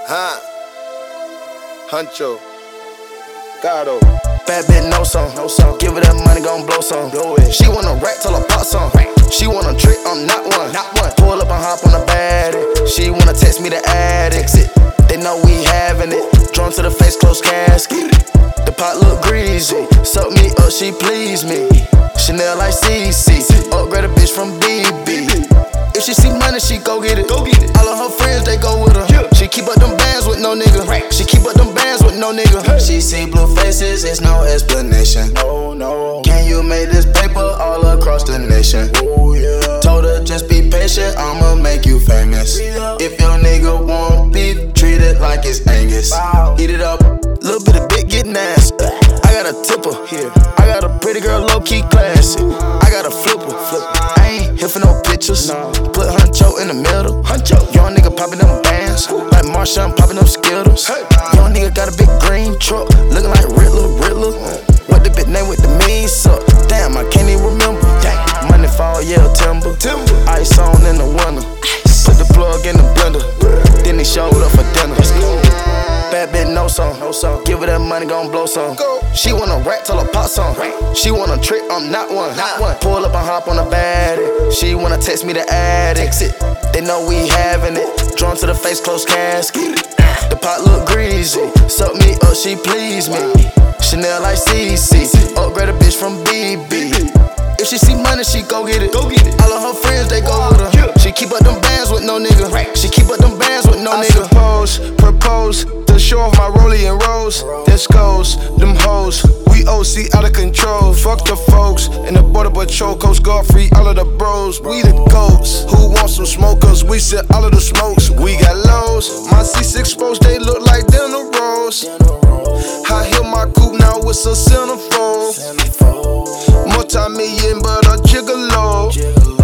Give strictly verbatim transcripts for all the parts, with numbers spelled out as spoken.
Huh? Huncho. Gato. Bad bitch, no song, no song. Give her that money, gon' blow some. Blow it. She wanna rack till I pop some. She wanna trick, I'm not one. Not one. Pull up and hop on the baddie. She wanna text me to add it. They know we having it. Drawn to the face, close casket. The pot look greasy. Suck me up, she please me. Chanel like C C. Upgrade a bitch from B B. If she see money, she go get it. Go get it. All of her friends, they go with her. Yeah. She keep up them bands with no nigga. Right. She keep up them bands with no nigga. Hey. She see blue faces, it's no explanation. No, no. Can you make this paper all across the nation? Oh yeah. Told her just be patient, I'ma make you famous. If your nigga want beef, treat it like it's Angus. Wow. Eat it up. Little bit of bit get nasty. I got a tipper here. I got a pretty girl, low key classy. I got a flipper. Flip. I ain't here for no pictures. No. Put Huncho in the middle. Huncho. Young nigga popping them bands. Like Marshawn popping them Skittles. Hey. Young nigga got a big green truck. Looking like Riddler, Riddler. What the bitch name with the mean suck? Damn, I can't even remember. Damn. Money fall, yeah, timber. Timber. Ice on in the winter. Put the plug in the blender. Then he showed up for dinner. Bad bitch, no song, no song. Give her that money, gon' blow some. Go. She wanna rack till I pop some. She wanna trick, I'm not one. Not one. Pull up and hop on the baddie. She wanna text me to add it. They know we having it. Drawn to the face, close casket. The pot look greasy. Suck me up, she please me. Chanel like C C. Upgrade a bitch from B B. If she see money, she go get it. Go get it. All of her friends, they go with her. Yeah. She keep up them bands with no nigga. Right. She keep up them bands with no I nigga. Suppose, propose to show off my rollie and rolls. This goes, them hoes. We O C out of control. Fuck the folks in the border patrol. Coast Guard free, all of the bros. We the goats. Who wants some smokers? We set all of the smokes. We got lows. My C six spokes, they look like dinner rolls. I hear my coupe now, it's a centerfold. Multi-million, but a gigolo.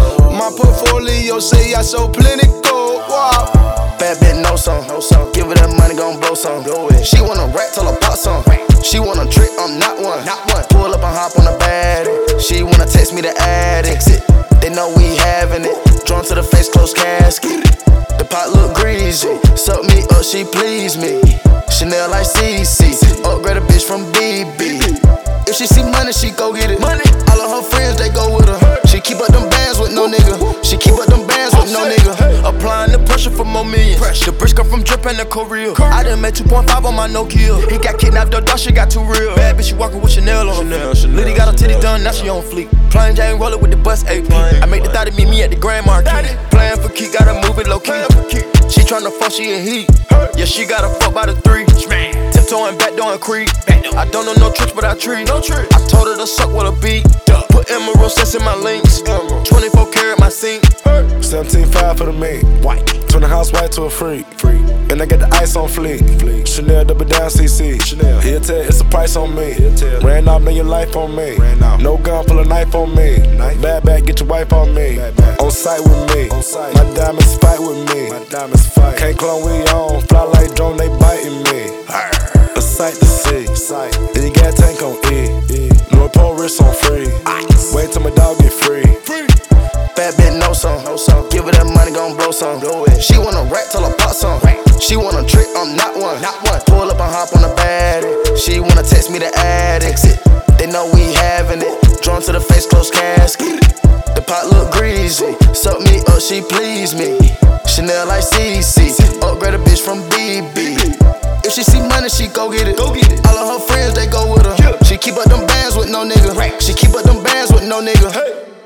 My portfolio say I sold plenty gold. Wow. Bad bitch, no song, no song. Give her that money, gon' blow some. She wanna rack till I pop some. She wanna trick, I'm not one. Not one. Pull up and hop on the baddie. She wanna text me to add it. They know we having it. Drawn to the face, close casket. The pot look greasy. Suck me up, she please me. Chanel like C C. Upgrade a bitch from B B. If she see money, she go get it. Money. All of her friends, they go with her. She keep up them bands with no nigga. She keep up them bands with no nigga. Applying the pressure for more millions. The bricks come from drippin' to Korea. I done made two point five on my Nokia. He got kidnapped, the dog shit got too real. Bad bitch, she walking with Chanel on her feet. Liddy got her titty done, now she on fleek. Plain Jane rollin' with the bus A P. I make the thought to meet me at the Grand Marquis. Playin' for key, gotta move it low key. She tryna fuck, she in heat. Yeah, she gotta fuck by the three. Tiptoeing, backdoorin' creep. I don't know no tricks, but I treat. No trick. I told her to suck with a beat. Put emerald sets in my links. twenty-four karat my sink. seventeen five for the mate. White. Turn the house white to a freak. Freak. And I get the ice on fleek. Fleek. Chanel double down C C. Chanel. He'll tell it's a price on me. Ran off, man, your life on me. Ran out. No gun, pull a knife on me. Knife. Bad bad, get your wife on me. Bad, bad. On site with me. On site. My diamonds fight with me. My diamonds fight. Can't clone, we on. Fly like drone, they biting me. Arr. A sight to see. Sight. Then you got tank on E. E. Lord Paul wrist on free. Ice. Wait till my dog get free. Free. Bad bitch, no song, no song. Give her that money, gon' blow some. She wanna rack till I pop some. She wanna trick, I'm not one. Not one. Pull up and hop on the baddie. She wanna text me to add it. They know we having it. Drawn to the face, close casket. The pot look greasy. Suck me up, she please me. Chanel like C C. Upgrade a bitch from B B. If she see money, she go get it. Go get it. All of her friends, they go with her. She keep up them bands with no nigga. She keep up them bands with no nigga. Hey.